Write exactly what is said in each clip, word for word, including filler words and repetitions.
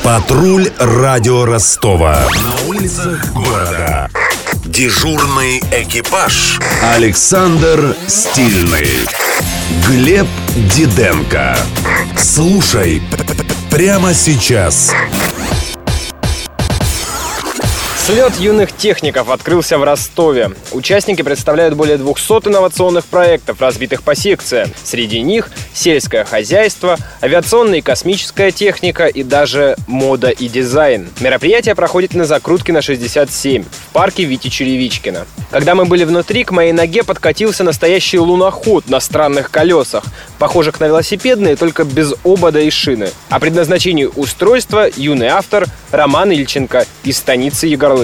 Патруль радио Ростова. На улицах города. Дежурный экипаж. Александр Стильный. Глеб Диденко. Слушай прямо сейчас. Слет юных техников открылся в Ростове. Участники представляют более двухсот инновационных проектов, разбитых по секциям. Среди них сельское хозяйство, авиационная и космическая техника и даже мода и дизайн. Мероприятие проходит на Закруткина шестьдесят семь в парке Вити Черевичкина. Когда мы были внутри, к моей ноге подкатился настоящий луноход на странных колесах, похожих на велосипедные, только без обода и шины. О предназначении устройства юный автор Роман Ильченко из станицы Егорлыцкой.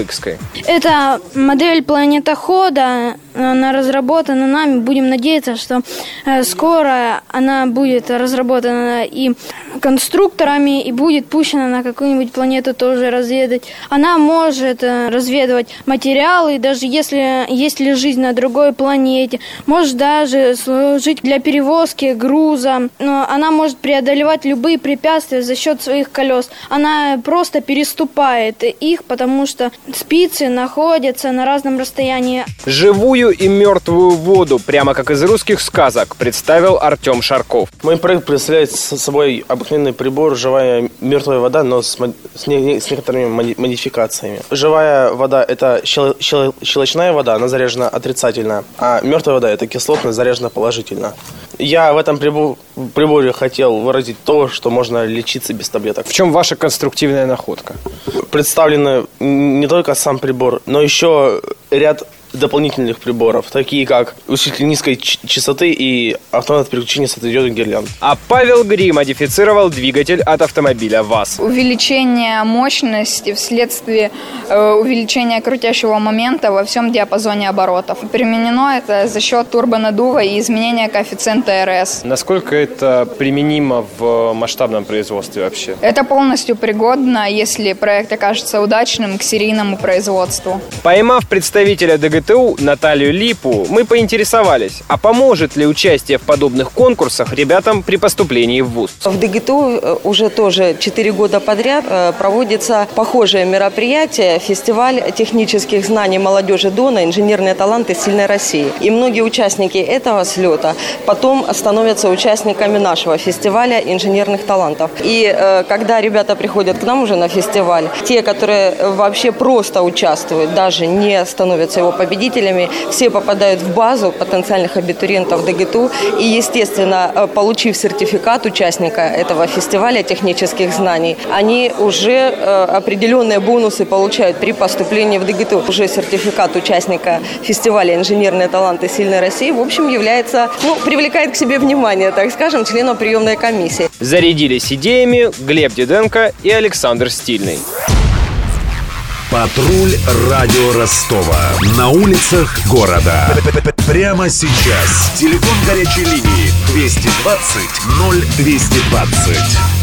Это модель планетохода, она разработана нами. Будем надеяться, что скоро она будет разработана и конструкторами, и будет пущена на какую-нибудь планету тоже разведать. Она может разведывать материалы, даже если есть ли жизнь на другой планете. Может даже служить для перевозки груза. Но она может преодолевать любые препятствия за счет своих колес. Она просто переступает их, потому что спицы находятся на разном расстоянии. Живую и мертвую воду, прямо как из русских сказок, представил Артем Шарков. Мой проект представляет собой обыкновенный прибор «Живая мертвая вода», но с, с, не, с некоторыми модификациями. Живая вода – это щел, щел, щелочная вода, она заряжена отрицательно, а мертвая вода – это кислотная, заряжена положительно. Я в этом прибор, приборе хотел выразить то, что можно лечиться без таблеток. В чем ваша конструктивная находка? Представлены не только сам прибор, но еще ряд дополнительных приборов, такие как усилитель низкой частоты и автомат переключения светодиодных гирлянд. А Павел Гри модифицировал двигатель от автомобиля ВАЗ. Увеличение мощности вследствие э, увеличения крутящего момента во всем диапазоне оборотов. Применено это за счет турбонаддува и изменения коэффициента эр эс. Насколько это применимо в масштабном производстве вообще? Это полностью пригодно, если проект окажется удачным, к серийному производству. Поймав представителя ДГТУ Наталью Липу, мы поинтересовались, а поможет ли участие в подобных конкурсах ребятам при поступлении в вуз? В ДГТУ уже тоже четыре года подряд проводится похожее мероприятие, фестиваль технических знаний молодежи ДОНа «Инженерные таланты сильной России». И многие участники этого слета потом становятся участниками нашего фестиваля инженерных талантов. И э, когда ребята приходят к нам уже на фестиваль, те, которые вообще просто участвуют, даже не становятся его победителями, победителями, все попадают в базу потенциальных абитуриентов ДГТУ и, естественно, получив сертификат участника этого фестиваля технических знаний, они уже определенные бонусы получают при поступлении в ДГТУ. Уже сертификат участника фестиваля «Инженерные таланты сильной России» в общем является, ну, привлекает к себе внимание, так скажем, членов приемной комиссии. Зарядились идеями Глеб Диденко и Александр Стильный. Патруль радио Ростова. На улицах города. Прямо сейчас. Телефон горячей линии двести двадцать ноль двести двадцать.